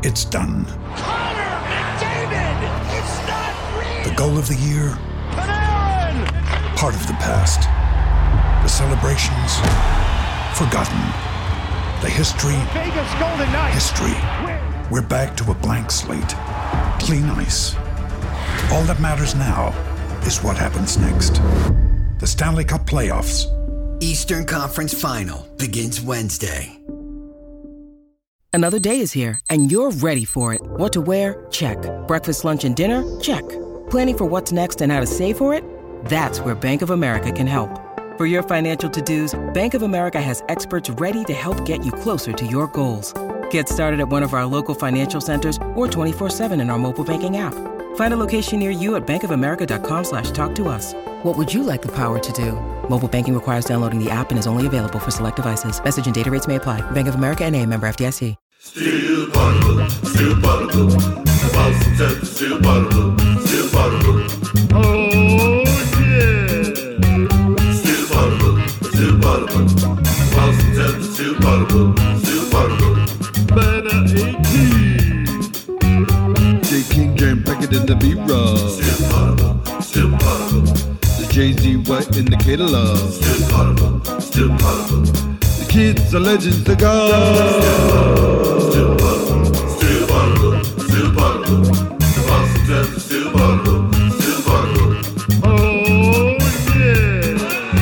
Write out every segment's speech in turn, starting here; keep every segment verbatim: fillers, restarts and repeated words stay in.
It's done. Connor McDavid! It's not real! The goal of the year? Panarin! Part of the past. The celebrations? Forgotten. The history? Vegas Golden Knights! History. We're back to a blank slate. Clean ice. All that matters now is what happens next. The Stanley Cup playoffs. Eastern Conference Final begins Wednesday. Another day is here, and you're ready for it. What to wear? Check. Breakfast, lunch, and dinner? Check. Planning for what's next and how to save for it? That's where Bank of America can help. For your financial to-dos, Bank of America has experts ready to help get you closer to your goals. Get started at one of our local financial centers or twenty-four seven in our mobile banking app. Find a location near you at bankofamerica.com slash talk to us. What would you like the power to do? Mobile banking requires downloading the app and is only available for select devices. Message and data rates may apply. Bank of America N A, member F D I C. Steel bottle, steel bottle, bottle, steel bottle, steel bottle. Oh yeah! Steel bottle, steel bottle, bottle, steel bottle, steel bottle. Banner eighteen. J King Jam pack it in the B-roll. Steel bottle, steel bottle. The Jay-Z white in the catalog. Steel bottle, steel bottle. The kids are legends, the gods. Steel bottle, steel bottle, steel bottle. Bottle, steel bottle, steel bottle. Oh yeah!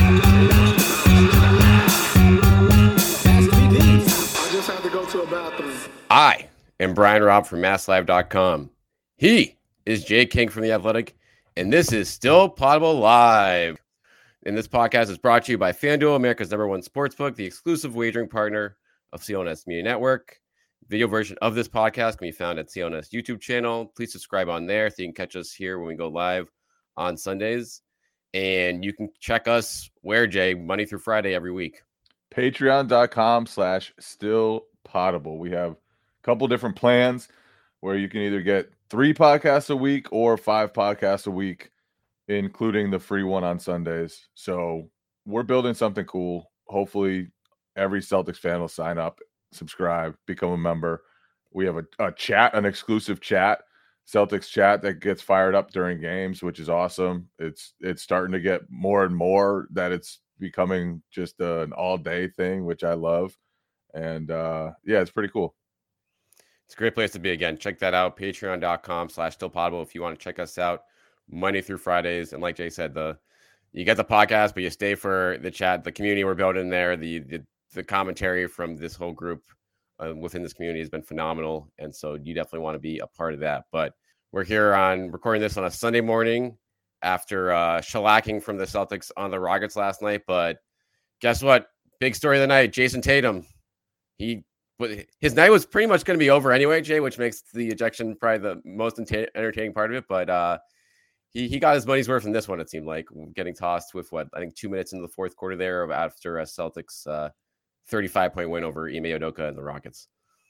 I just had to go to a bathroom. I am Brian Robb from Mass Live dot com. He is Jay King from The Athletic, and this is Still Potable Live. And this podcast is brought to you by FanDuel, America's number one sportsbook, the exclusive wagering partner of C L N S Media Network. Video version of this podcast can be found at C L N S YouTube channel. Please subscribe on there so you can catch us here when we go live on Sundays. And you can check us where, Jay, Monday through Friday every week. Patreon.com slash still potable. We have a couple different plans where you can either get three podcasts a week or five podcasts a week, including the free one on Sundays. So we're building something cool. Hopefully every Celtics fan will sign up, subscribe, become a member. We have a, a chat, an exclusive chat, Celtics chat that gets fired up during games, which is awesome. It's it's starting to get more and more that it's becoming just a, an all-day thing, which I love. And uh, yeah, it's pretty cool. It's a great place to be. Again, check that out, patreon.com slash still potable if you want to check us out Monday through Fridays. And like Jay said, the you get the podcast, but you stay for the chat, the community we're building there, the the, the commentary from this whole group uh, within this community has been phenomenal. And so you definitely want to be a part of that. But we're here on recording this on a Sunday morning after uh, shellacking from the Celtics on the Rockets last night. But guess what? Big story of the night, Jason Tatum. He His night was pretty much going to be over anyway, Jay, which makes the ejection probably the most entertaining part of it. But uh, he he got his money's worth in this one, it seemed like, getting tossed with, what, I think two minutes into the fourth quarter there after a Celtics uh, thirty-five point win over Ime Udoka and the Rockets.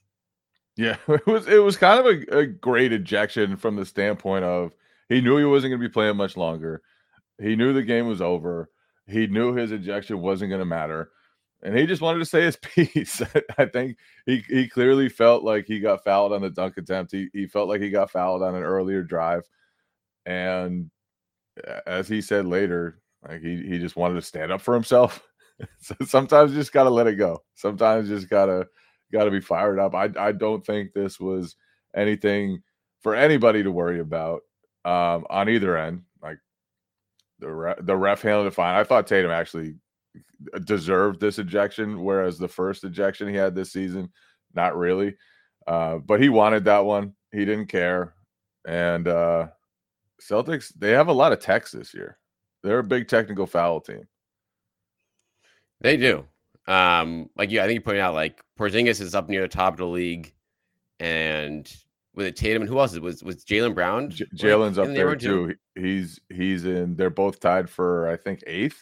Yeah, it was it was kind of a, a great ejection from the standpoint of he knew he wasn't going to be playing much longer. He knew the game was over. He knew his ejection wasn't going to matter. And he just wanted to say his piece. I think he, he clearly felt like he got fouled on the dunk attempt. He, he felt like he got fouled on an earlier drive. And as he said later, like he, he just wanted to stand up for himself. So sometimes you just got to let it go. Sometimes you just got to got to be fired up. I, I don't think this was anything for anybody to worry about um, on either end. Like the, re- the ref handled it fine. I thought Tatum actually deserved this ejection, whereas the first ejection he had this season, not really. Uh, but he wanted that one. He didn't care. And uh, Celtics, they have a lot of techs this year. They're a big technical foul team. They do. Um, like you, I think you pointed out, like Porzingis is up near the top of the league, and with it Tatum and who else was was Jaylen Brown? J- Jaylen's like, up there too. too. He's he's in. They're both tied for I think eighth.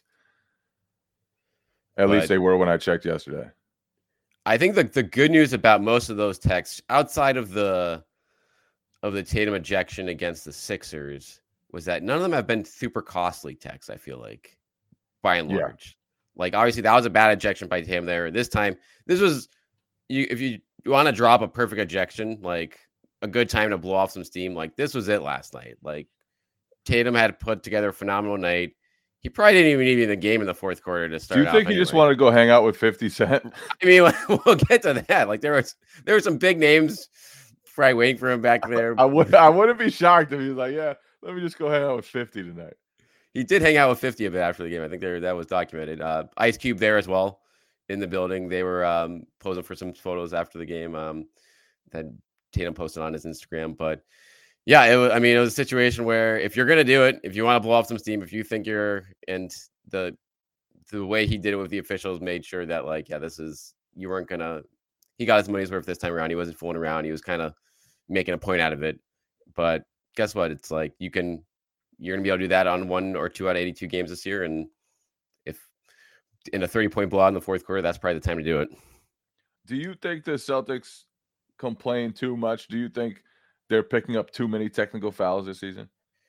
At but least they were when I checked yesterday. I think the the good news about most of those texts, outside of the of the Tatum ejection against the Sixers, was that none of them have been super costly texts. I feel like, by and large. Yeah. Like, obviously, that was a bad ejection by Tatum there. This time, this was, you if you you want to drop a perfect ejection, like a good time to blow off some steam. Like this was it last night. Like Tatum had put together a phenomenal night. He probably didn't even need the game in the fourth quarter to start. Do you think he anyway. just wanted to go hang out with fifty Cent? I mean, we'll get to that. Like there was there were some big names probably waiting for him back there. I would I wouldn't be shocked if he was like, yeah, let me just go hang out with fifty tonight. He did hang out with fifty a bit after the game. I think there that was documented. Uh, Ice Cube there as well in the building. They were um, posing for some photos after the game um, that Tatum posted on his Instagram. But yeah, it was, I mean, it was a situation where if you're going to do it, if you want to blow off some steam, if you think you're, and the the way he did it with the officials made sure that like, yeah, this is, you weren't going to, he got his money's worth this time around. He wasn't fooling around. He was kind of making a point out of it. But guess what? It's like, you can, you're going to be able to do that on one or two out of eighty-two games this year. And if in a thirty point blowout in the fourth quarter, that's probably the time to do it. Do you think the Celtics complain too much? Do you think they're picking up too many technical fouls this season?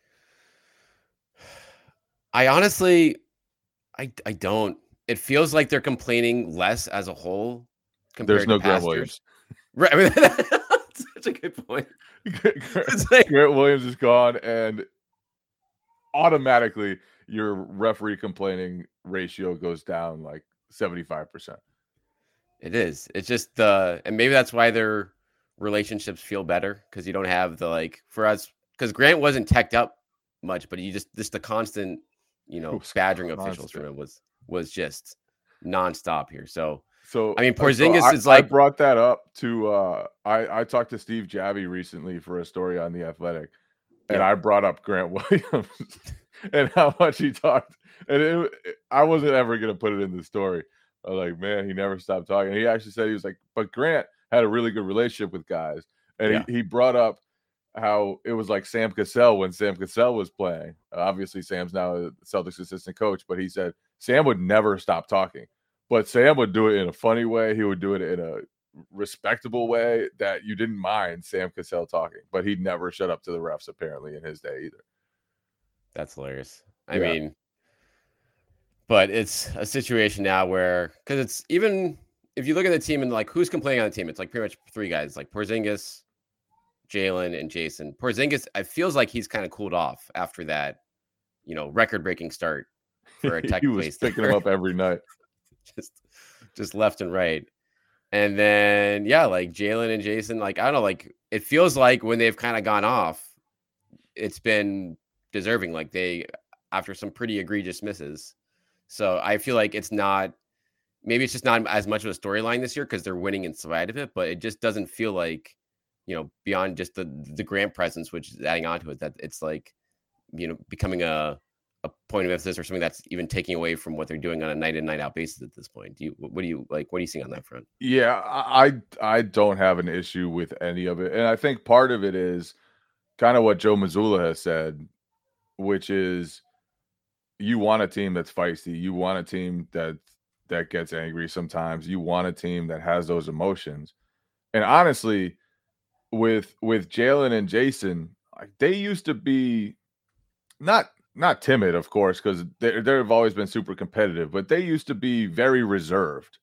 I honestly, I I don't. It feels like they're complaining less as a whole. There's no Grant Williams. Right. I mean, that's such a good point. Grant, like, Grant Williams is gone, and automatically your referee complaining ratio goes down like seventy-five percent. It is. It's just the, and maybe that's why their relationships feel better because you don't have the like for us because Grant wasn't teched up much, but you just just the constant, you know, badgering of officials from him was was just nonstop here. So, so I mean, Porzingis so I, is like I brought that up to uh, I I talked to Steve Javie recently for a story on The Athletic, and yeah. I brought up Grant Williams and how much he talked, and it, it, I wasn't ever gonna put it in the story. I was like, man, he never stopped talking. He actually said he was like, but Grant had a really good relationship with guys. And yeah. he, he brought up how it was like Sam Cassell when Sam Cassell was playing. Uh, obviously, Sam's now a Celtics assistant coach, but he said Sam would never stop talking. But Sam would do it in a funny way. He would do it in a respectable way that you didn't mind Sam Cassell talking. But he'd never shut up to the refs, apparently, in his day either. That's hilarious. I yeah. mean, but it's a situation now where, because it's even if you look at the team and like who's complaining on the team, it's like pretty much three guys like Porzingis, Jalen, and Jason. Porzingis, it feels like he's kind of cooled off after that, you know, record-breaking start for a tech he was picking him up every night, just just left and right. And then yeah, like Jalen and Jason, like I don't know, like it feels like when they've kind of gone off, it's been deserving. Like they after some pretty egregious misses. So I feel like it's not, maybe it's just not as much of a storyline this year because they're winning in spite of it, but it just doesn't feel like, you know, beyond just the the Grant presence, which is adding on to it, that it's like, you know, becoming a, a point of emphasis or something that's even taking away from what they're doing on a night in, night out basis at this point. Do you, what do you like, what do you see on that front? Yeah, I, I don't have an issue with any of it. And I think part of it is kind of what Joe Mazzulla has said, which is, you want a team that's feisty. You want a team that that gets angry sometimes. You want a team that has those emotions. And honestly, with with Jalen and Jason, like they used to be not not timid, of course, because they they've always been super competitive, but they used to be very reserved.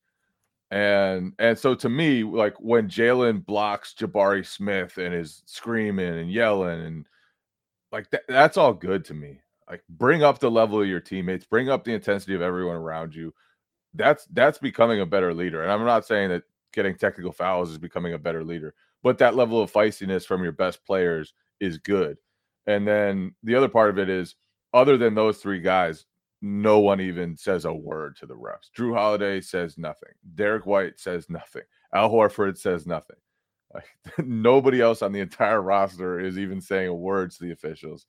And and so to me, like when Jalen blocks Jabari Smith and is screaming and yelling and like that, that's all good to me. Like bring up the level of your teammates, bring up the intensity of everyone around you. That's that's becoming a better leader. And I'm not saying that getting technical fouls is becoming a better leader, but that level of feistiness from your best players is good. And then the other part of it is, other than those three guys, no one even says a word to the refs. Drew Holiday says nothing. Derek White says nothing. Al Horford says nothing. Like, nobody else on the entire roster is even saying a word to the officials.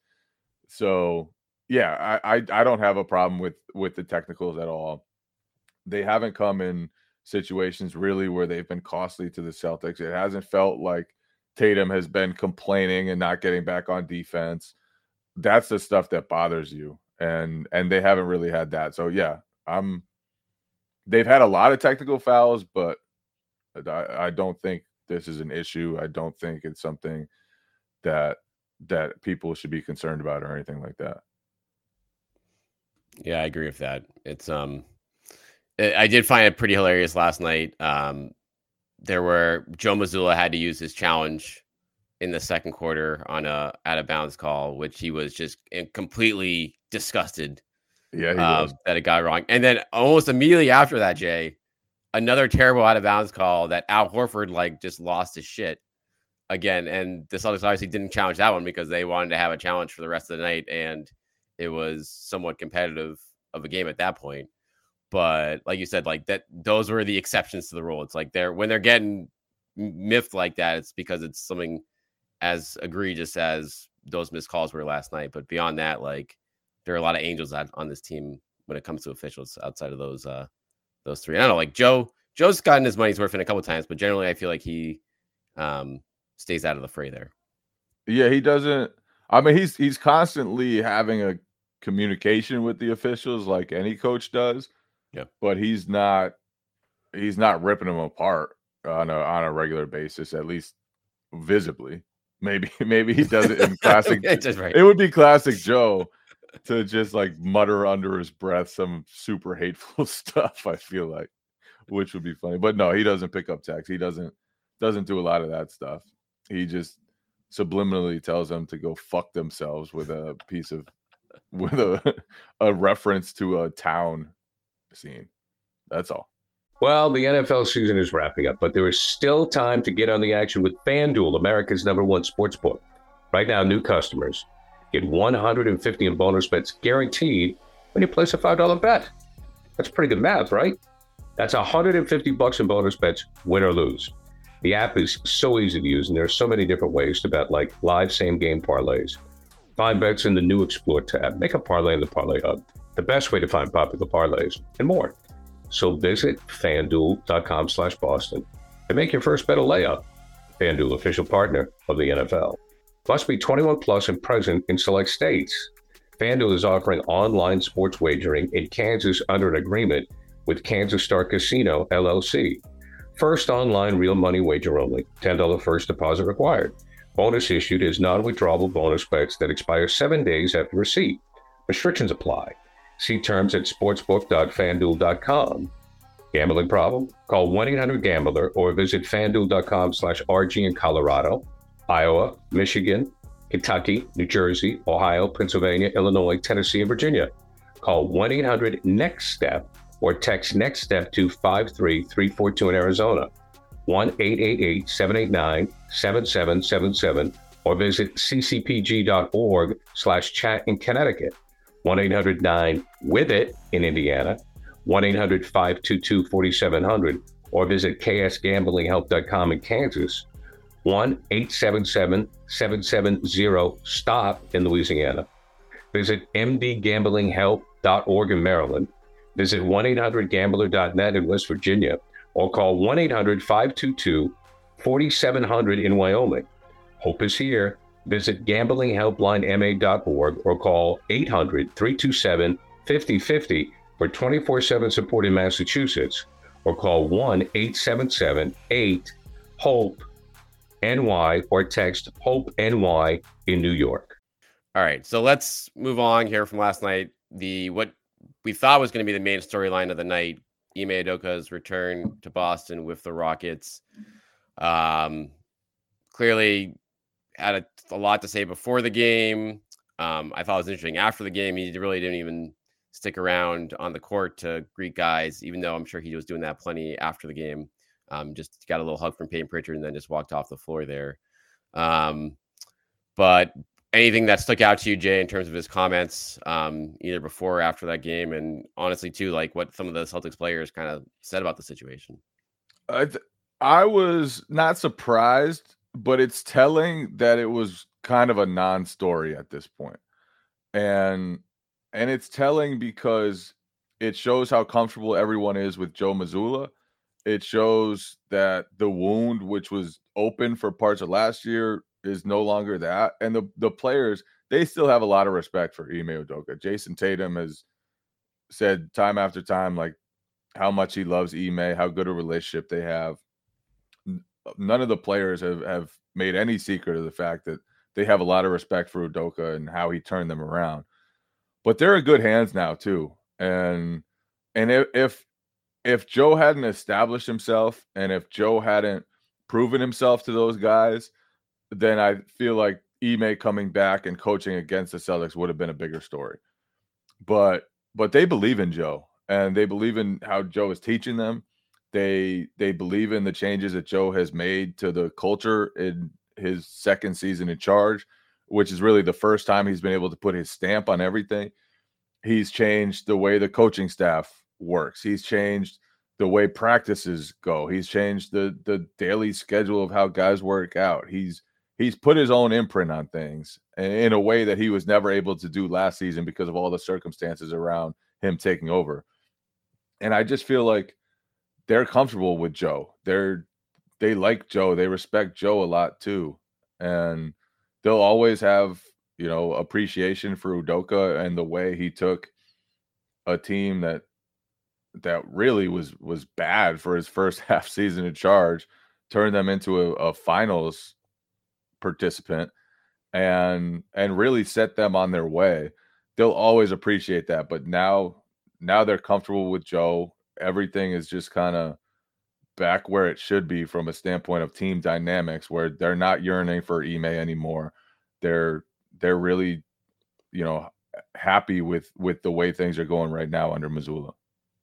So yeah, I, I I don't have a problem with with the technicals at all. They haven't come in situations really where they've been costly to the Celtics. It hasn't felt like Tatum has been complaining and not getting back on defense. That's the stuff that bothers you, and and they haven't really had that. So yeah, I'm. They've had a lot of technical fouls, but I, I don't think this is an issue. I don't think it's something that that people should be concerned about or anything like that. Yeah, I agree with that. It's um, it, I did find it pretty hilarious last night. Um, there were Joe Mazzulla had to use his challenge in the second quarter on a out of bounds call, which he was just completely disgusted. Yeah, he uh, was. that it got wrong. And then almost immediately after that, Jay, another terrible out of bounds call that Al Horford like just lost his shit again. And the Celtics obviously didn't challenge that one because they wanted to have a challenge for the rest of the night, and it was somewhat competitive of a game at that point. But like you said, like that, those were the exceptions to the rule. It's like they're when they're getting miffed like that, it's because it's something as egregious as those missed calls were last night. But beyond that, like there are a lot of angels on, on this team when it comes to officials outside of those uh, those three. I don't know, like Joe, Joe's gotten his money's worth in a couple of times, but generally I feel like he um, stays out of the fray there. Yeah, he doesn't. I mean, he's he's constantly having a communication with the officials like any coach does. Yeah, but he's not he's not ripping them apart on a on a regular basis, at least visibly. Maybe maybe he does it in classic. Right. It would be classic Joe to just like mutter under his breath some super hateful stuff, I feel like, which would be funny. But no, he doesn't pick up text. He doesn't doesn't do a lot of that stuff. He just subliminally tells them to go fuck themselves with a piece of with a a reference to a town scene. That's all. Well, the N F L season is wrapping up, but there is still time to get on the action with FanDuel, America's number one sportsbook. Right now, new customers get one hundred fifty in bonus bets guaranteed when you place a five dollar bet. That's pretty good math, right? That's one hundred fifty bucks in bonus bets, win or lose. The app is so easy to use, and there are so many different ways to bet, like live same-game parlays. Find bets in the new Explore tab. Make a parlay in the Parlay Hub. The best way to find popular parlays, and more. So visit FanDuel.com slash Boston and make your first bet a layup. FanDuel, official partner of the N F L. Must be twenty-one plus and present in select states. FanDuel is offering online sports wagering in Kansas under an agreement with Kansas Star Casino, L L C. First online real money wager only. ten dollars first deposit required. Bonus issued is non-withdrawable bonus bets that expire seven days after receipt. Restrictions apply. See terms at sportsbook dot fan duel dot com. Gambling problem? Call one eight hundred gambler or visit fanduel.com slash RG in Colorado, Iowa, Michigan, Kentucky, New Jersey, Ohio, Pennsylvania, Illinois, Tennessee, and Virginia. Call one eight hundred next step or text NEXTSTEP to five three three four two in Arizona, one eight eight eight seven eight nine seven seven seven seven, or visit ccpg.org slash chat in Connecticut. one eight hundred nine with it in Indiana, one eight hundred five two two four seven zero zero, or visit k s gambling help dot com in Kansas, one eight seven seven seven seven zero stop in Louisiana. Visit m d gambling help dot org in Maryland. Visit one eight hundred gambler dot net in West Virginia, or call one eight hundred five two two four seven zero zero in Wyoming. Hope is here. Visit gambling helpline m a dot org or call eight hundred three two seven five zero five zero for twenty-four seven support in Massachusetts, or call one eight seven seven eight hope N Y or text HOPE N Y in New York. All right, so let's move on here from last night. The what we thought was going to be the main storyline of the night, Ime Udoka's return to Boston with the Rockets. Um, clearly had a, a lot to say before the game. Um, I thought it was interesting after the game. He really didn't even stick around on the court to greet guys, even though I'm sure he was doing that plenty after the game. Um, just got a little hug from Peyton Pritchard and then just walked off the floor there. Um, but anything that stuck out to you, Jay, in terms of his comments, um, either before or after that game, and honestly too, like what some of the Celtics players kind of said about the situation? I, th- I was not surprised, but it's telling that it was kind of a non-story at this point. And and it's telling because it shows how comfortable everyone is with Joe Mazzulla. It shows that the wound, which was open for parts of last year, is no longer that. And the, the players, they still have a lot of respect for Ime Udoka. Jason Tatum has said time after time, like, how much he loves Ime, how good a relationship they have. None of the players have, have made any secret of the fact that they have a lot of respect for Udoka and how he turned them around. But they're in good hands now too. And and if, if if Joe hadn't established himself and if Joe hadn't proven himself to those guys, then I feel like Ime coming back and coaching against the Celtics would have been a bigger story. But but they believe in Joe, and they believe in how Joe is teaching them. They they believe in the changes that Joe has made to the culture in his second season in charge, which is really the first time he's been able to put his stamp on everything. He's changed the way the coaching staff works. He's changed the way practices go. He's changed the the daily schedule of how guys work out. He's he's put his own imprint on things in a way that he was never able to do last season because of all the circumstances around him taking over. And I just feel like they're comfortable with Joe. They're they like Joe. They respect Joe a lot too. And they'll always have, you know, appreciation for Udoka and the way he took a team that that really was was bad for his first half season in charge, turned them into a, a finals participant and and really set them on their way. They'll always appreciate that. But now now they're comfortable with Joe. Everything is just kind of back where it should be from a standpoint of team dynamics, where they're not yearning for Ime anymore. They're they're really, you know, happy with with the way things are going right now under Mazzulla.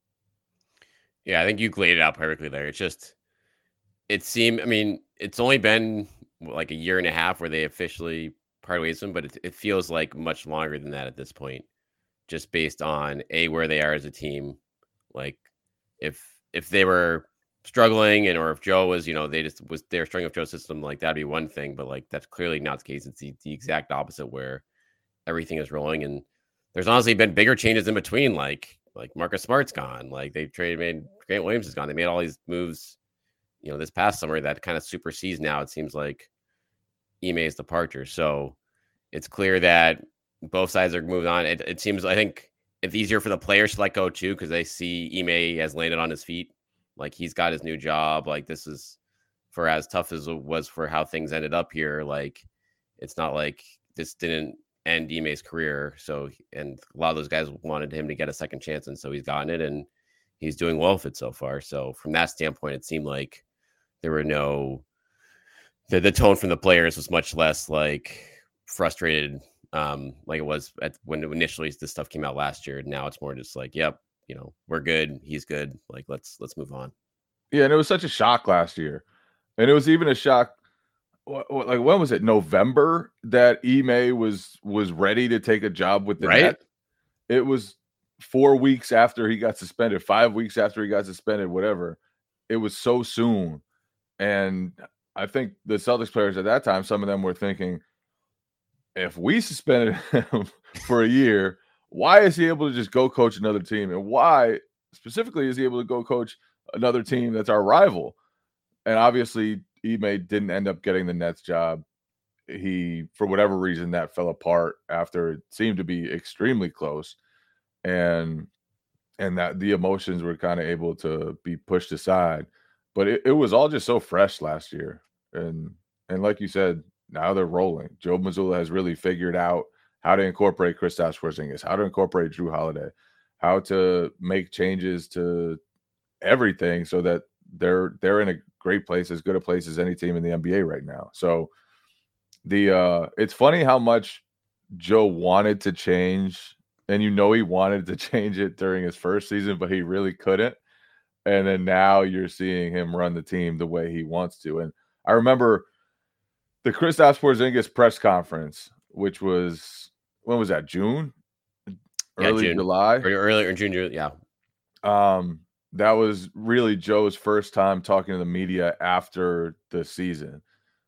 Yeah, I think you laid it out perfectly there. It's just, it seemed, I mean, it's only been like a year and a half where they officially parted ways with him, but it, it feels like much longer than that at this point, just based on A, where they are as a team. Like if if they were struggling and or if Joe was, you know, they just was they're struggling with Joe's system, like that'd be one thing, but like that's clearly not the case. It's the, the exact opposite where everything is rolling. And there's honestly been bigger changes in between, like like Marcus Smart's gone, like they traded made Grant Williams is gone. They made all these moves, you know, this past summer that kind of supersedes now, it seems like, Ime's departure. So it's clear that both sides are moved on. It, it seems, I think it's easier for the players to let go too, because they see Ime has landed on his feet. Like he's got his new job. Like this is, for as tough as it was for how things ended up here, like it's not like this didn't end Ime's career. So, and a lot of those guys wanted him to get a second chance, and so he's gotten it, and he's doing well with it so far. So from that standpoint, it seemed like there were no, the, the tone from the players was much less like frustrated, um, like it was at when initially this stuff came out last year. Now it's more just like, yep, you know, we're good. He's good. Like, let's, let's move on. Yeah. And it was such a shock last year. And it was even a shock. What, what, like, when was it? November that Ime was, was ready to take a job with the right? Nets. It was four weeks after he got suspended, five weeks after he got suspended, whatever. It was so soon. And I think the Celtics players at that time, some of them were thinking, if we suspended him for a year, why is he able to just go coach another team? And why specifically is he able to go coach another team that's our rival? And obviously, Ime didn't end up getting the Nets job. He, for whatever reason, that fell apart after it seemed to be extremely close. And and that the emotions were kind of able to be pushed aside. But it, it was all just so fresh last year. And and like you said, now they're rolling. Joe Mazzulla has really figured out how to incorporate Kristaps Porzingis, how to incorporate Jrue Holiday, how to make changes to everything so that they're they're in a great place, as good a place as any team in the N B A right now. So the uh, it's funny how much Joe wanted to change, and you know he wanted to change it during his first season, but he really couldn't. And then now you're seeing him run the team the way he wants to. And I remember the Kristaps Porzingis press conference, which was, when was that? June? Early yeah, June. July? Or earlier in June, June, yeah. Um, that was really Joe's first time talking to the media after the season.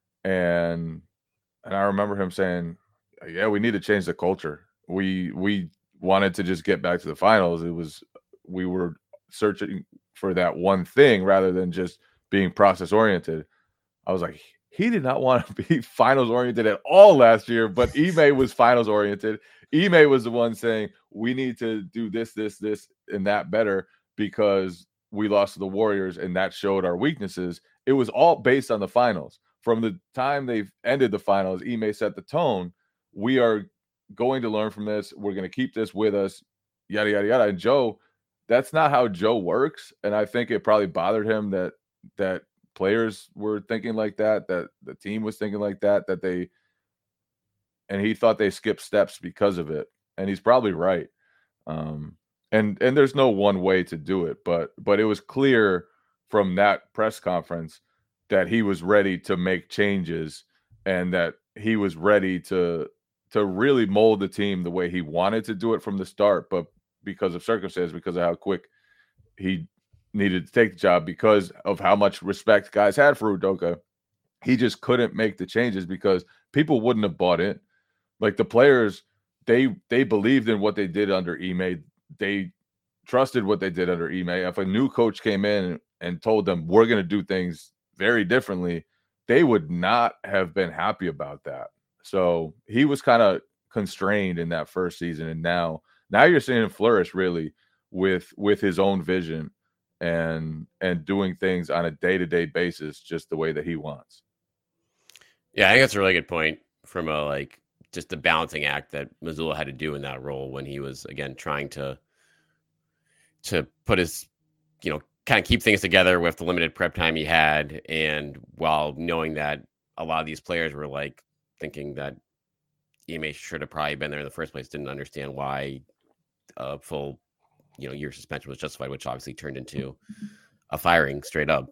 And and I remember him saying, yeah, we need to change the culture. We we wanted to just get back to the finals. It was, we were searching for that one thing rather than just being process oriented. I was like, he did not want to be finals oriented at all last year, but Ime was finals oriented. Ime was the one saying, we need to do this, this, this, and that better because we lost to the Warriors and that showed our weaknesses. It was all based on the finals. From the time they've ended the finals, Ime set the tone. We are going to learn from this. We're going to keep this with us, yada, yada, yada. And Joe, that's not how Joe works. And I think it probably bothered him that that players were thinking like that, that the team was thinking like that, that they and he thought they skipped steps because of it. And he's probably right. Um, and and there's no one way to do it, but but it was clear from that press conference that he was ready to make changes and that he was ready to to really mold the team the way he wanted to do it from the start, but because of circumstances, because of how quick he needed to take the job, because of how much respect guys had for Udoka, he just couldn't make the changes because people wouldn't have bought in. Like the players, they they believed in what they did under Ime. They trusted what they did under Ime. If a new coach came in and told them we're going to do things very differently, they would not have been happy about that. So he was kind of constrained in that first season, and now now you're seeing him flourish really with with his own vision and and doing things on a day-to-day basis just the way that he wants. Yeah, I think that's a really good point from a like just the balancing act that Mazzulla had to do in that role when he was again trying to to put his, you know, kind of keep things together with the limited prep time he had, and while knowing that a lot of these players were like thinking that Ime should have probably been there in the first place, didn't understand why a full, you know, year suspension was justified, which obviously turned into a firing straight up.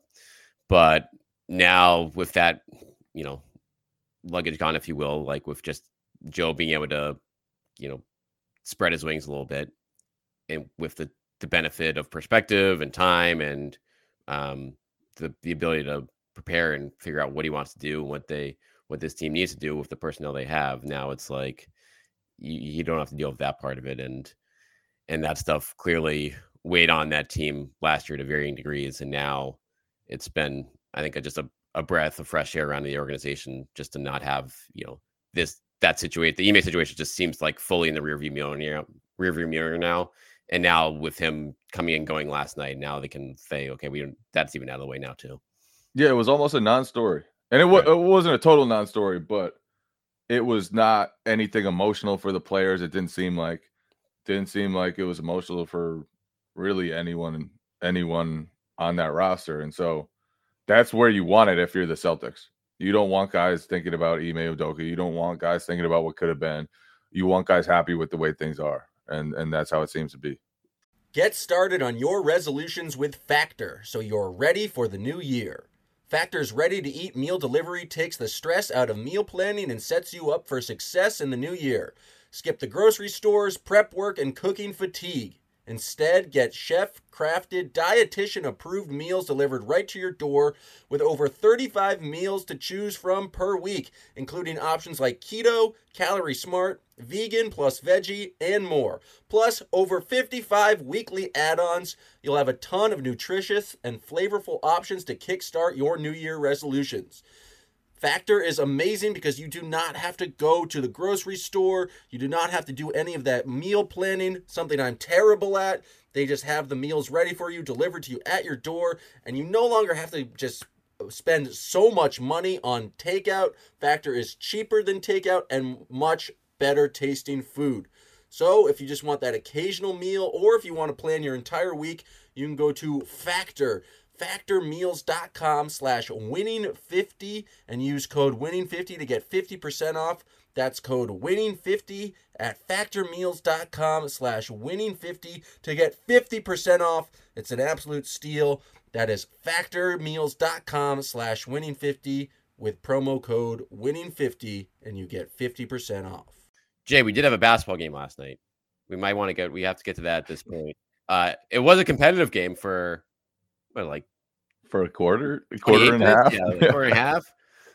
But now with that, you know, luggage gone, if you will, like with just Joe being able to, you know, spread his wings a little bit, and with the, the benefit of perspective and time and um, the, the ability to prepare and figure out what he wants to do and what they, what this team needs to do with the personnel they have. Now it's like, you, you don't have to deal with that part of it. And, and that stuff clearly weighed on that team last year to varying degrees. And now it's been, I think, a, just a, a breath of fresh air around the organization just to not have, you know, this, that situation. The Ime situation just seems like fully in the rearview mirror, rearview mirror now. And now with him coming and going last night, now they can say, okay, we that's even out of the way now too. Yeah, it was almost a non-story. And it, w- Right. it wasn't a total non-story, but it was not anything emotional for the players. It didn't seem like didn't seem like it was emotional for really anyone anyone on that roster. And so that's where you want it if you're the Celtics. You don't want guys thinking about Ime Udoka. You don't want guys thinking about what could have been. You want guys happy with the way things are. And and that's how it seems to be. Get started on your resolutions with Factor so you're ready for the new year. Factor's ready-to-eat meal delivery takes the stress out of meal planning and sets you up for success in the new year. Skip the grocery stores, prep work, and cooking fatigue. Instead, get chef-crafted, dietitian-approved meals delivered right to your door with over thirty-five meals to choose from per week, including options like keto, calorie smart, vegan plus veggie, and more. Plus, over fifty-five weekly add-ons. You'll have a ton of nutritious and flavorful options to kickstart your New Year resolutions. Factor is amazing because you do not have to go to the grocery store. You do not have to do any of that meal planning, something I'm terrible at. They just have the meals ready for you, delivered to you at your door, and you no longer have to just spend so much money on takeout. Factor is cheaper than takeout and much better tasting food. So if you just want that occasional meal, or if you want to plan your entire week, you can go to Factor. factormeals.com slash winning 50 and use code winning fifty to get fifty percent off. That's code winning fifty at factormeals.com slash winning 50 to get fifty percent off. It's an absolute steal. That is factormeals.com slash winning 50 with promo code winning fifty and you get fifty percent off. Jay, we did have a basketball game last night. We might want to get, we have to get to that at this point. Uh, it was a competitive game for what, like for a quarter, a quarter and a half, yeah, like a quarter and a half.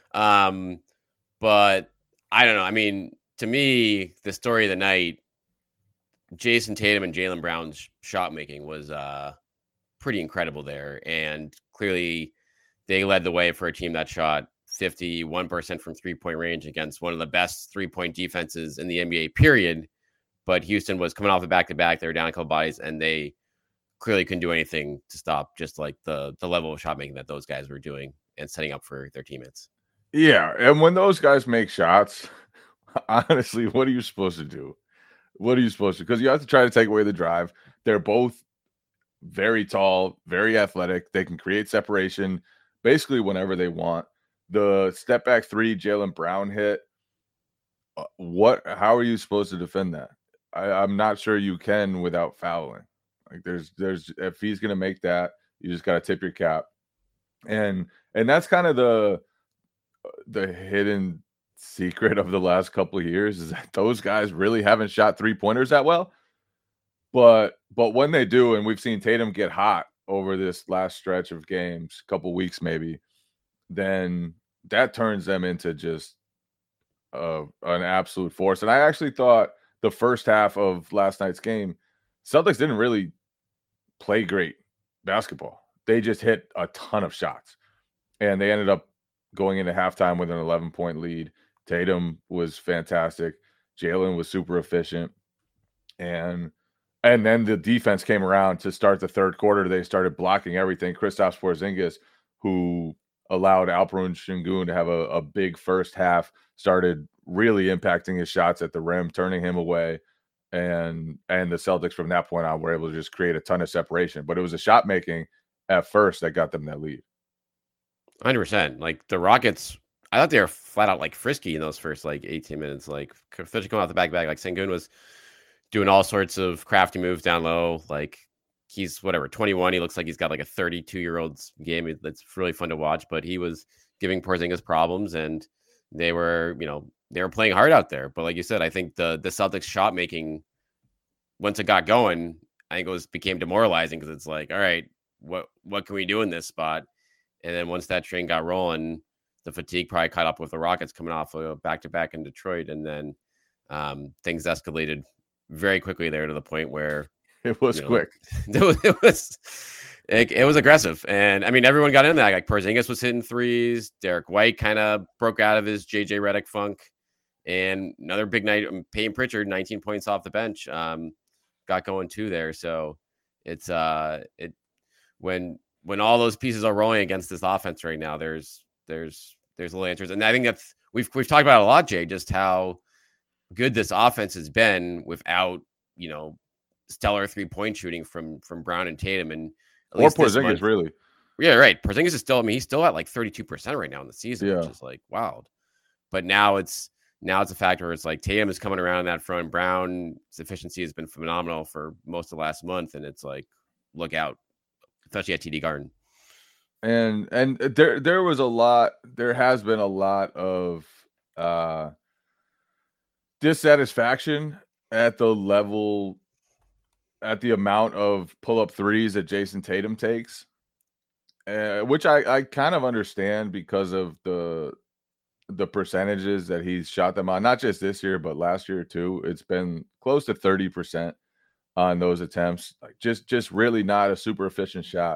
Um, but I don't know. I mean, to me, the story of the night, Jason Tatum and Jaylen Brown's shot making was uh, pretty incredible there, and clearly they led the way for a team that shot fifty-one percent from three-point range against one of the best three-point defenses in the N B A, period. But Houston was coming off a back-to-back. They were down a couple bodies, and they clearly couldn't do anything to stop just like the the level of shot making that those guys were doing and setting up for their teammates. Yeah, and when those guys make shots, honestly, what are you supposed to do? What are you supposed to? Because you have to try to take away the drive. They're both very tall, very athletic. They can create separation basically whenever they want. The step back three Jaylen Brown hit, uh, what? How are you supposed to defend that? I, I'm not sure you can without fouling. Like there's there's if he's gonna make that, you just gotta tip your cap. And and that's kind of the the hidden secret of the last couple of years is that those guys really haven't shot three pointers that well. But but when they do, and we've seen Tatum get hot over this last stretch of games, couple weeks maybe, then that turns them into just uh, an absolute force. And I actually thought the first half of last night's game, Celtics didn't really play great basketball. They just hit a ton of shots, and they ended up going into halftime with an eleven-point lead. Tatum was fantastic. Jaylen was super efficient. And and then the defense came around to start the third quarter. They started blocking everything. Kristaps Porzingis, who allowed Alperen Sengun to have a, a big first half, started really impacting his shots at the rim, turning him away. And and the Celtics from that point on were able to just create a ton of separation. But it was a shot making at first that got them that lead. one hundred percent. Like the Rockets, I thought they were flat out like frisky in those first like eighteen minutes. Like especially coming out the back back, like Sengun was doing all sorts of crafty moves down low. Like he's whatever twenty-one. He looks like he's got like a thirty-two year old's game. That's really fun to watch. But he was giving Porzingis problems, and they were, you know, they were playing hard out there. But like you said, I think the the Celtics shot making, once it got going, I think it was became demoralizing because it's like, all right, what what can we do in this spot? And then once that train got rolling, the fatigue probably caught up with the Rockets coming off of back to back in Detroit, and then um, things escalated very quickly there to the point where it was you know, quick. It was it was, it, it was aggressive, and I mean everyone got in there. Like Porzingis was hitting threes. Derek White kind of broke out of his J J Redick funk, and another big night. Payne Pritchard, nineteen points off the bench, um, got going too there. So it's uh it when when all those pieces are rolling against this offense right now, there's there's there's little answers, and I think that's we've we've talked about it a lot, Jay, just how good this offense has been without, you know, stellar three point shooting from from Brown and Tatum, and at or Porzingis month, really. Yeah, right. Porzingis is still. I mean, he's still at like thirty-two percent right now in the season, yeah. which is like wild. But now it's now it's a factor where it's like Tatum is coming around that front. Brown's efficiency has been phenomenal for most of the last month, and it's like look out, especially at T D Garden. And and there there was a lot. There has been a lot of uh, dissatisfaction at the level, at the amount of pull-up threes that Jason Tatum takes, uh, which I, I kind of understand because of the the percentages that he's shot them on, not just this year, but last year too. It's been close to thirty percent on those attempts. Like just, just really not a super efficient shot.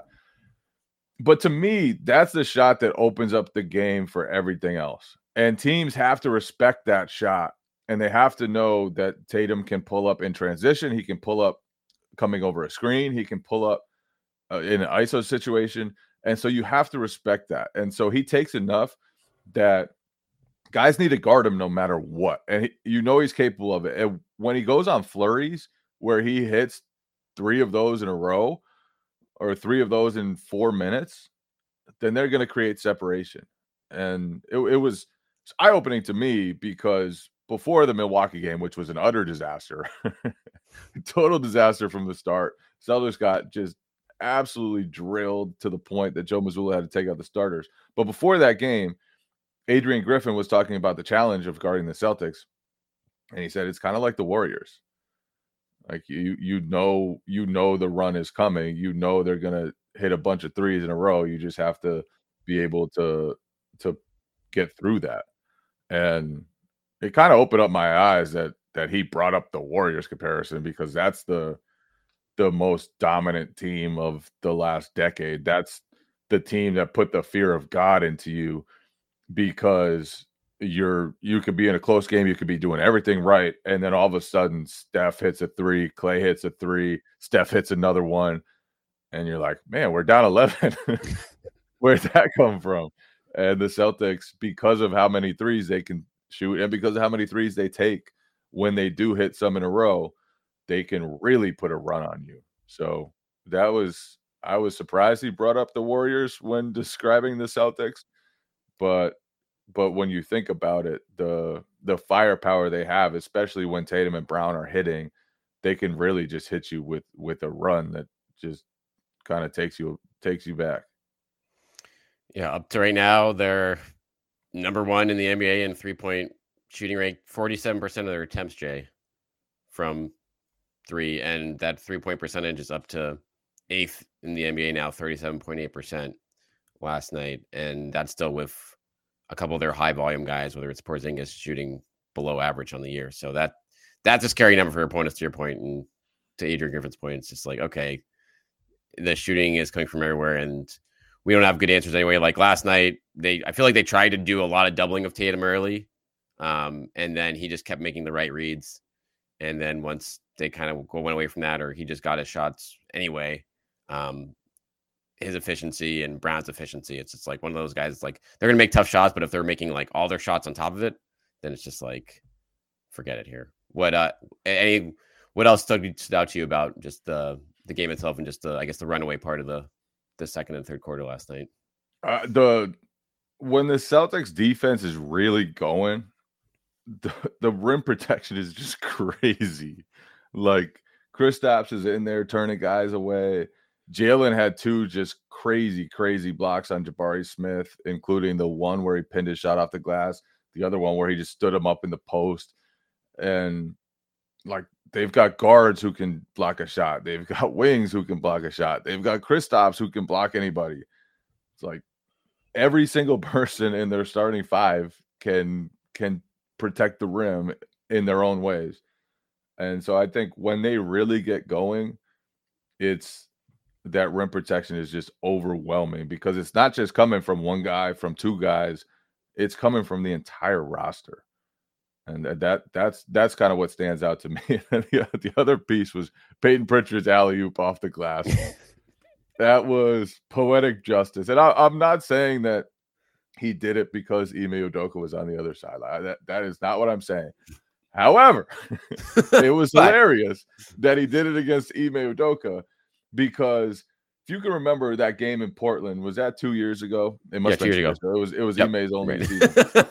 But to me, that's the shot that opens up the game for everything else. And teams have to respect that shot. And they have to know that Tatum can pull up in transition. He can pull up coming over a screen. He can pull up uh, in an I S O situation. And so you have to respect that. And so he takes enough that guys need to guard him no matter what. And he, you know he's capable of it. And when he goes on flurries where he hits three of those in a row or three of those in four minutes, then they're going to create separation. And it, it was eye-opening to me because before the Milwaukee game, which was an utter disaster, total disaster from the start, Celtics got just absolutely drilled to the point that Joe Mazzulla had to take out the starters. But before that game, Adrian Griffin was talking about the challenge of guarding the Celtics, and he said it's kind of like the Warriors. Like you, you know, you know the run is coming. You know they're gonna hit a bunch of threes in a row. You just have to be able to to get through that. And it kind of opened up my eyes that that he brought up the Warriors comparison because that's the the most dominant team of the last decade. That's the team that put the fear of God into you because you're you could be in a close game, you could be doing everything right, and then all of a sudden Steph hits a three, Clay hits a three, Steph hits another one, and you're like, man, we're down eleven. Where'd that come from? And the Celtics, because of how many threes they can shoot and because of how many threes they take when they do hit some in a row, they can really put a run on you. So that was I was surprised he brought up the Warriors when describing the Celtics, but but when you think about it, the the firepower they have, especially when Tatum and Brown are hitting, they can really just hit you with with a run that just kind of takes you takes you back. Yeah, up to right now, they're number one in the N B A in three-point shooting rate, forty-seven percent of their attempts, Jay, from three, and that three-point percentage is up to eighth in the N B A now, thirty-seven point eight percent last night, and that's still with a couple of their high-volume guys, whether it's Porzingis shooting below average on the year. So that that's a scary number for opponents, to your point, and to Adrian Griffin's point. It's just like, okay, the shooting is coming from everywhere, and we don't have good answers anyway. Like last night, they I feel like they tried to do a lot of doubling of Tatum early, um, and then he just kept making the right reads. And then once they kind of went away from that, or he just got his shots anyway, um, his efficiency and Brown's efficiency, it's just like one of those guys. It's like they're gonna make tough shots, but if they're making like all their shots on top of it, then it's just like forget it here. What uh, any what else stood, stood out to you about just the the game itself and just the I guess the runaway part of the the second and third quarter last night? Uh, the when the Celtics defense is really going, the, the rim protection is just crazy. Like Kristaps is in there turning guys away. Jalen had two just crazy, crazy blocks on Jabari Smith, including the one where he pinned his shot off the glass, the other one where he just stood him up in the post. And like they've got guards who can block a shot. They've got wings who can block a shot. They've got Kristaps who can block anybody. It's like every single person in their starting five can can protect the rim in their own ways. And so I think when they really get going, it's that rim protection is just overwhelming because it's not just coming from one guy, from two guys. It's coming from the entire roster. And that that's that's kind of what stands out to me. the, the other piece was Peyton Pritchard's alley-oop off the glass. That was poetic justice. And I, I'm not saying that he did it because Ime Udoka was on the other sideline. That that is not what I'm saying. However, it was hilarious that he did it against Ime Udoka because if you can remember that game in Portland, was that two years ago? It must yeah, have been two years ago. It was it was yep. Ime's only right. season.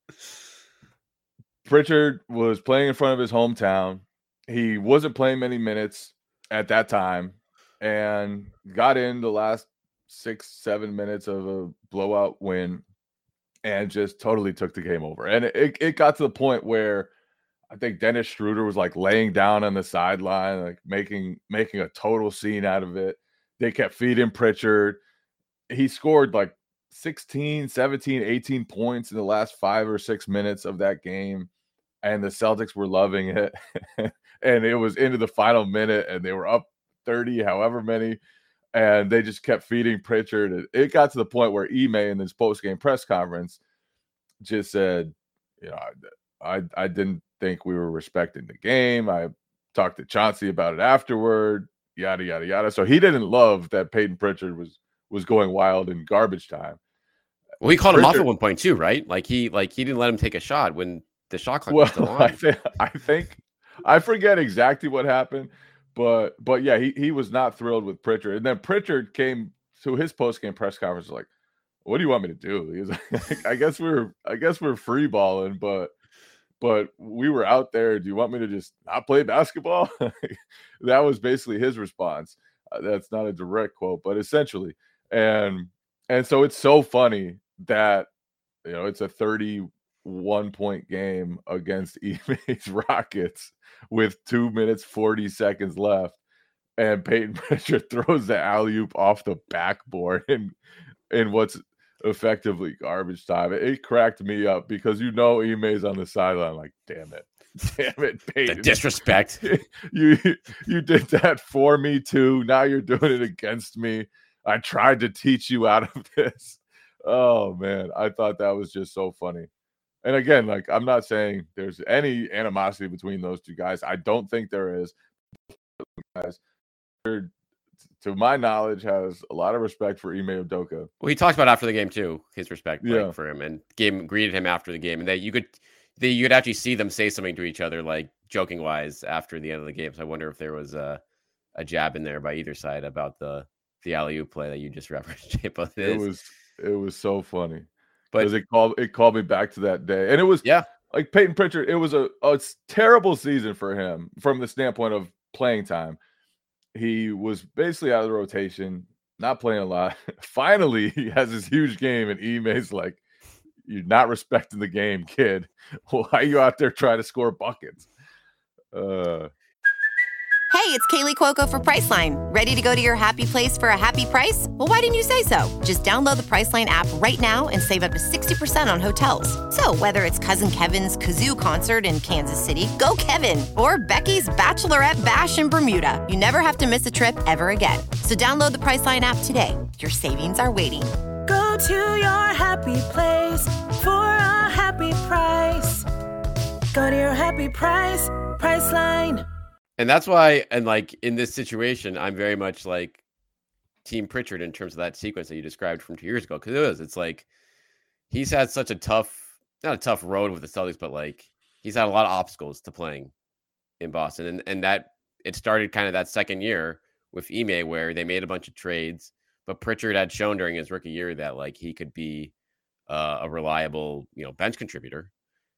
Pritchard was playing in front of his hometown. He wasn't playing many minutes at that time and got in the last six, seven minutes of a blowout win and just totally took the game over. And it, it got to the point where I think Dennis Schroeder was like laying down on the sideline, like making making a total scene out of it. They kept feeding Pritchard. He scored like sixteen, seventeen, eighteen points in the last five or six minutes of that game. And the Celtics were loving it. And it was into the final minute and they were up thirty, however many. And they just kept feeding Pritchard. It got to the point where Ime in this post-game press conference just said, you know, I, I, I didn't think we were respecting the game. I talked to Chauncey about it afterward, yada, yada, yada. So he didn't love that Peyton Pritchard was was going wild in garbage time. Well, he called Pritchard, him off at one point too, right? Like he like he didn't let him take a shot when the shot clock well, was still on. I, th- I think I forget exactly what happened, but but yeah, he, he was not thrilled with Pritchard. And then Pritchard came to his post-game press conference like, what do you want me to do? He was like, I guess we're I guess we're free balling, but but we were out there. Do you want me to just not play basketball? That was basically his response. Uh, that's not a direct quote, but essentially. And and so it's so funny that, you know, it's a thirty-one point game against Ime's Rockets with two minutes, forty seconds left. And Peyton Pritchard throws the alley-oop off the backboard in, in what's effectively garbage time. It, it cracked me up because, you know, Ime's on the sideline like, damn it. Damn it, Peyton. The disrespect. you you did that for me too. Now you're doing it against me. I tried to teach you out of this. Oh man, I thought that was just so funny. And again, like, I'm not saying there's any animosity between those two guys. I don't think there is. Guys, to my knowledge, has a lot of respect for Ime Udoka. Well, he talked about after the game too, his respect yeah. like, for him, and game greeted him after the game, and that you could, they, you could actually see them say something to each other, like joking wise, after the end of the game. So I wonder if there was a, a jab in there by either side about the the alley-oop play that you just referenced. But it, it is. was it was so funny. But because it called it called me back to that day. And it was yeah, like Peyton Pritchard, it was a, a terrible season for him from the standpoint of playing time. He was basically out of the rotation, not playing a lot. Finally, he has this huge game, and Ime's like, "You're not respecting the game, kid. Why are you out there trying to score buckets?" Uh Hey, it's Kaylee Cuoco for Priceline. Ready to go to your happy place for a happy price? Well, why didn't you say so? Just download the Priceline app right now and save up to sixty percent on hotels. So whether it's Cousin Kevin's Kazoo Concert in Kansas City, go Kevin, or Becky's Bachelorette Bash in Bermuda, you never have to miss a trip ever again. So download the Priceline app today. Your savings are waiting. Go to your happy place for a happy price. Go to your happy price, Priceline. And that's why, and like in this situation, I'm very much like Team Pritchard in terms of that sequence that you described from two years ago. Because it is, it's like he's had such a tough, not a tough road with the Celtics, but like he's had a lot of obstacles to playing in Boston. And and that it started kind of that second year with Ime, where they made a bunch of trades, but Pritchard had shown during his rookie year that like he could be uh, a reliable, you know, bench contributor.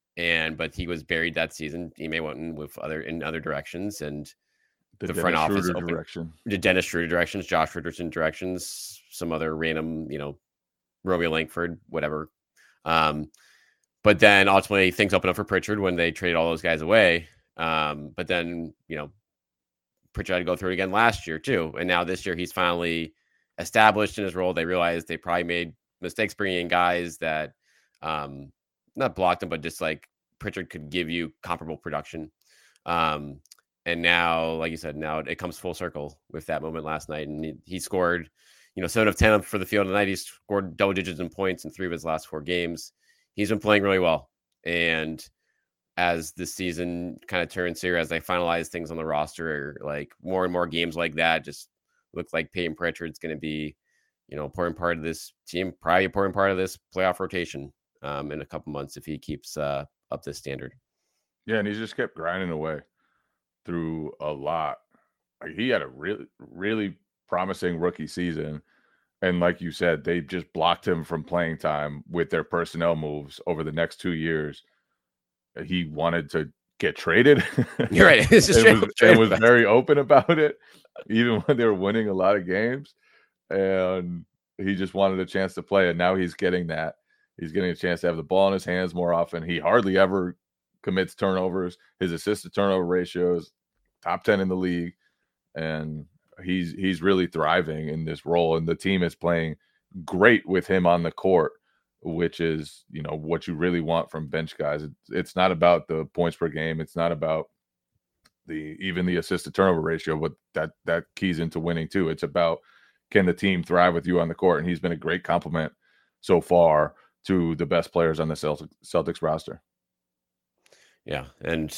And but he was buried that season. Ime went in with other in other directions, and the, the Dennis front office Schroeder opened, direction, the Dennis Schroeder directions, Josh Richardson directions, some other random, you know, Romeo Langford, whatever. Um, but then ultimately things opened up for Pritchard when they traded all those guys away. Um, but then you know, Pritchard had to go through it again last year too, and now this year he's finally established in his role. They realized they probably made mistakes bringing in guys that. Um, Not blocked him, but just like Pritchard could give you comparable production. Um, and now, like you said, now it comes full circle with that moment last night. And he, he scored, you know, seven of ten for the field tonight. He's scored double digits in points in three of his last four games. He's been playing really well. And as the season kind of turns here, as they finalize things on the roster, like more and more games like that just look like Peyton Pritchard's going to be, you know, important part of this team, probably important part of this playoff rotation. Um, in a couple months if he keeps uh, up this standard. Yeah, and he's just kept grinding away through a lot. Like, he had a really, really promising rookie season. And like you said, they just blocked him from playing time with their personnel moves over the next two years. He wanted to get traded. You're right. It's just and was, and was very open about it, even when they were winning a lot of games. And he just wanted a chance to play. And now he's getting that. He's getting a chance to have the ball in his hands more often. He hardly ever commits turnovers. His assist to turnover ratio is top ten in the league. And he's he's really thriving in this role. And the team is playing great with him on the court, which is, you know, what you really want from bench guys. It's, it's not about the points per game. It's not about the even the assist to turnover ratio, but that that keys into winning too. It's about, can the team thrive with you on the court? And he's been a great compliment so far to the best players on the Celtics, Celtics roster. Yeah, and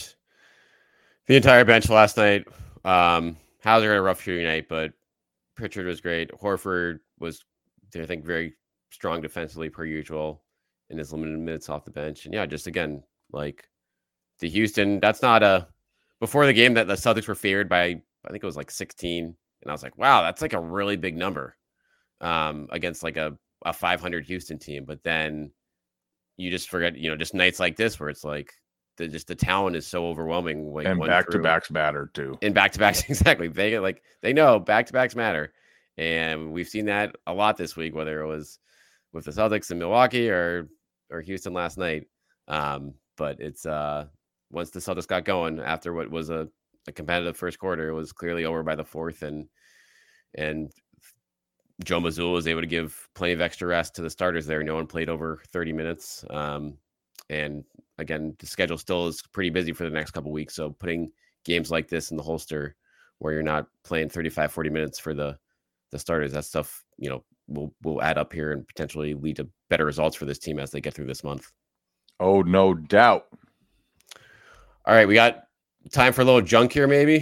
the entire bench last night, um, Hauser had a rough shooting night, but Pritchard was great. Horford was, I think, very strong defensively per usual in his limited minutes off the bench. And yeah, just again, like the Houston, that's not a, before the game that the Celtics were favored by, I think it was like sixteen. And I was like, wow, that's like a really big number um, against like a, a five hundred Houston team. But then you just forget, you know, just nights like this where it's like the just the talent is so overwhelming. Like, and back to backs matter too. And back to backs, exactly. They like they know back to backs matter, and we've seen that a lot this week, whether it was with the Celtics in Milwaukee or or Houston last night. Um, but it's uh, once the Celtics got going after what was a, a competitive first quarter, it was clearly over by the fourth, and and. Joe Mazzulla was able to give plenty of extra rest to the starters there. No one played over thirty minutes. Um, and again, the schedule still is pretty busy for the next couple of weeks. So putting games like this in the holster where you're not playing thirty-five, forty minutes for the, the starters, that stuff, you know, will, will add up here and potentially lead to better results for this team as they get through this month. Oh, no doubt. All right. We got time for a little junk here, maybe.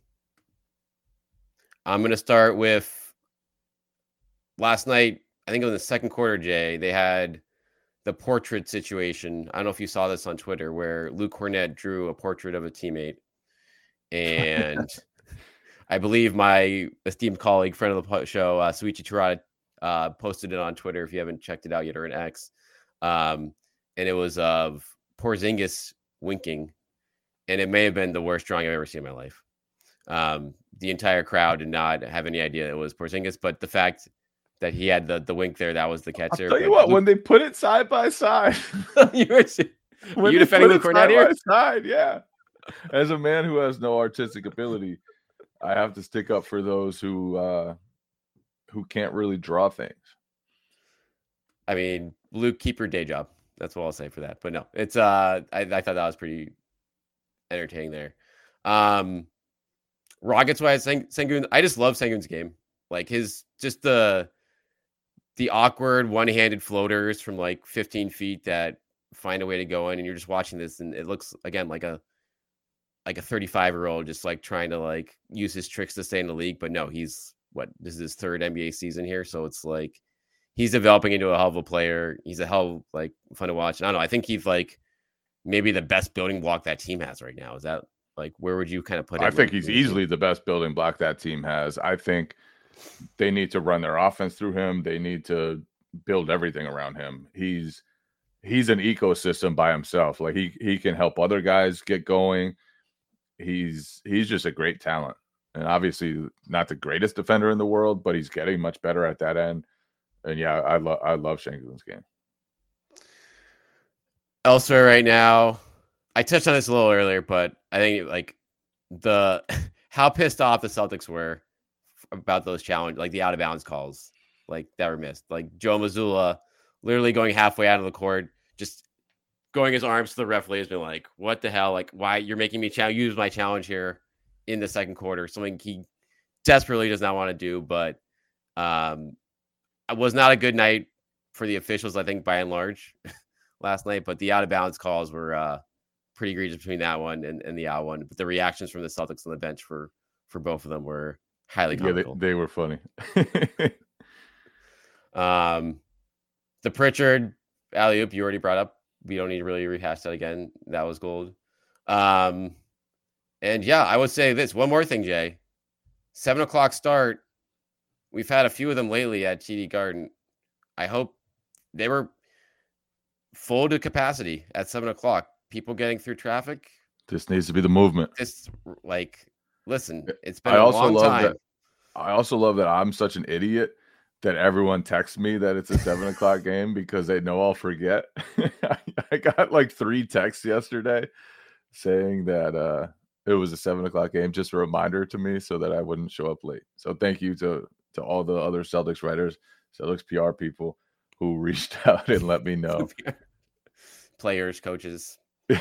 I'm going to start with, last night, I think it was the second quarter, Jay, they had the portrait situation. I don't know if you saw this on Twitter, where Luke Cornett drew a portrait of a teammate. And I believe my esteemed colleague, friend of the po- show, uh, Suichi Terada, uh, posted it on Twitter if you haven't checked it out yet, or an X. Um, and it was of Porzingis winking, and it may have been the worst drawing I've ever seen in my life. Um, the entire crowd did not have any idea it was Porzingis, but the fact that he had the, the wink there, that was the catcher. I'll tell you but what, Luke, when they put it side by side, you were, when you they defending put Luke it Cornett side here? by side, yeah. As a man who has no artistic ability, I have to stick up for those who uh, who can't really draw things. I mean, Luke, keep your day job. That's what I'll say for that. But no, it's uh, I, I thought that was pretty entertaining there. Um, Rockets wise, Sang- Sengun, I just love Sengun's game. Like his just the the awkward one-handed floaters from like fifteen feet that find a way to go in, and you're just watching this, and it looks again like a like a thirty-five year old just like trying to like use his tricks to stay in the league. But no, he's what, this is his third N B A season here. So it's like, he's developing into a hell of a player. He's a hell of, like, fun to watch. And I don't know. I think he's like maybe the best building block that team has right now. Is that like, where would you kind of put him? I think he's easily the best building block that team has. I think they need to run their offense through him. They need to build everything around him. He's, he's an ecosystem by himself. Like he, he can help other guys get going. He's he's just a great talent, and obviously not the greatest defender in the world, but he's getting much better at that end. And yeah, I love I love Sengun's game. Elsewhere right now, I touched on this a little earlier, but I think like the how pissed off the Celtics were about those challenge, like the out of bounds calls, like that were missed. Like Joe Mazzulla literally going halfway out of the court, just going his arms to the referee has been like, what the hell? Like, why you're making me ch- use my challenge here in the second quarter? Something he desperately does not want to do. But um, it was not a good night for the officials, I think, by and large, last night. But the out of bounds calls were uh, pretty egregious between that one and, and the out one. But the reactions from the Celtics on the bench for for both of them were highly comical. Yeah, they, they were funny. um, the Pritchard alley-oop you already brought up. We don't need to really rehash that again. That was gold. Um, and yeah, I would say this. One more thing, Jay. Seven o'clock start. We've had a few of them lately at T D Garden. I hope they were full to capacity at seven o'clock. People getting through traffic. This needs to be the movement. This, like, listen, it's been I a also long love time. that. I also love that I'm such an idiot that everyone texts me that it's a seven o'clock game because they know I'll forget. I got like three texts yesterday saying that uh, it was a seven o'clock game, just a reminder to me so that I wouldn't show up late. So thank you to, to all the other Celtics writers, Celtics P R people who reached out and let me know. Players, coaches.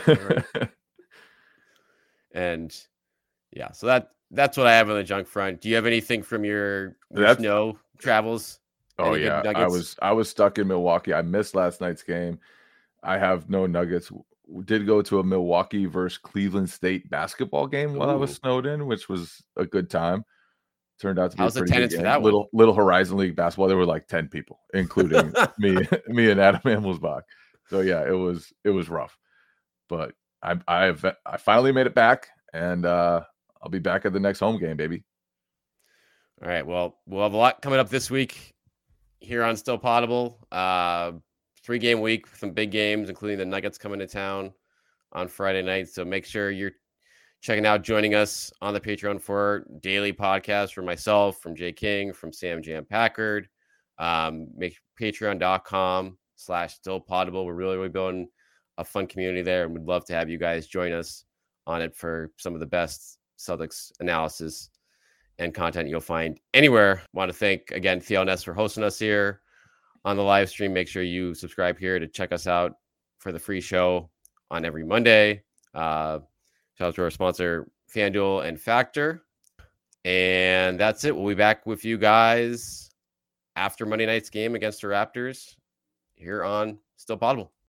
And yeah, so that that's what I have on the junk front. Do you have anything from your, your snow travels? Oh Any yeah, I was I was stuck in Milwaukee. I missed last night's game. I have no nuggets. We did go to a Milwaukee versus Cleveland State basketball game while Ooh. I was snowed in, which was a good time. Turned out to be How's a pretty attendance good for game. that Little one? Little Horizon League basketball. There were like ten people, including me, me and Adam Amelsbach. So yeah, it was it was rough, but I I've I finally made it back, and uh, I'll be back at the next home game, baby. All right. Well, we'll have a lot coming up this week here on Still Potable. Uh, three game week, some big games, including the Nuggets coming to town on Friday night. So make sure you're checking out, joining us on the Patreon for daily podcasts from myself, from Jay King, from Sam Jam Packard. Um, make patreon.com slash Still Potable. We're really, really building a fun community there, and we'd love to have you guys join us on it for some of the best Celtics analysis and content you'll find anywhere. Want to thank again Theo Ness for hosting us here on the live stream. Make sure you subscribe here to check us out for the free show on every Monday. Uh, shout out to our sponsor FanDuel and Factor. And that's it. We'll be back with you guys after Monday night's game against the Raptors here on Still Potable.